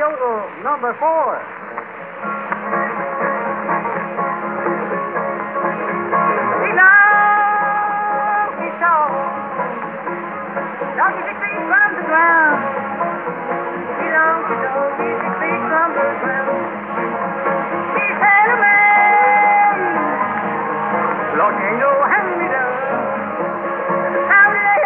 Yodel number 4. Long as 6 feet from the ground. He longs to know he's 6 feet from the ground. He's had a man. Lord, ain't no hand-me-down. How do they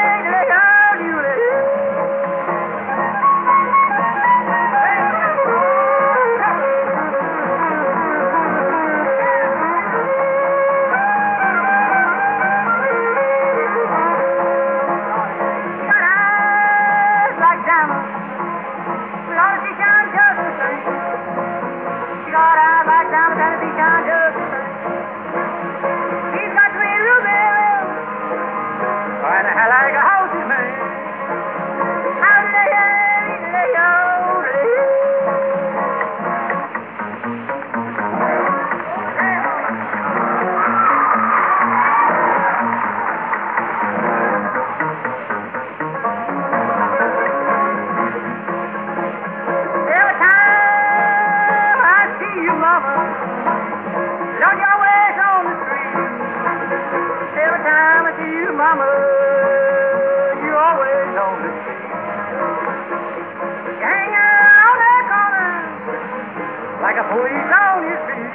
Mama, you always on the street. You hang out on that corner like a police on your feet.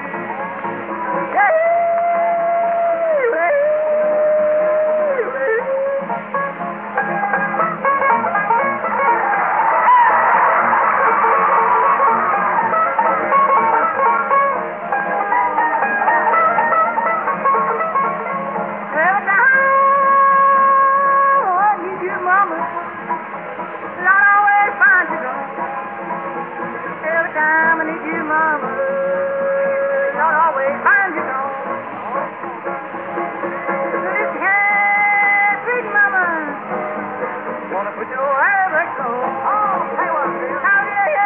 Put your hair back on. Oh, hey, what? How do you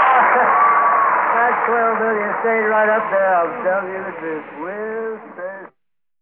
Stayed right up there, I'll tell you the truth. Will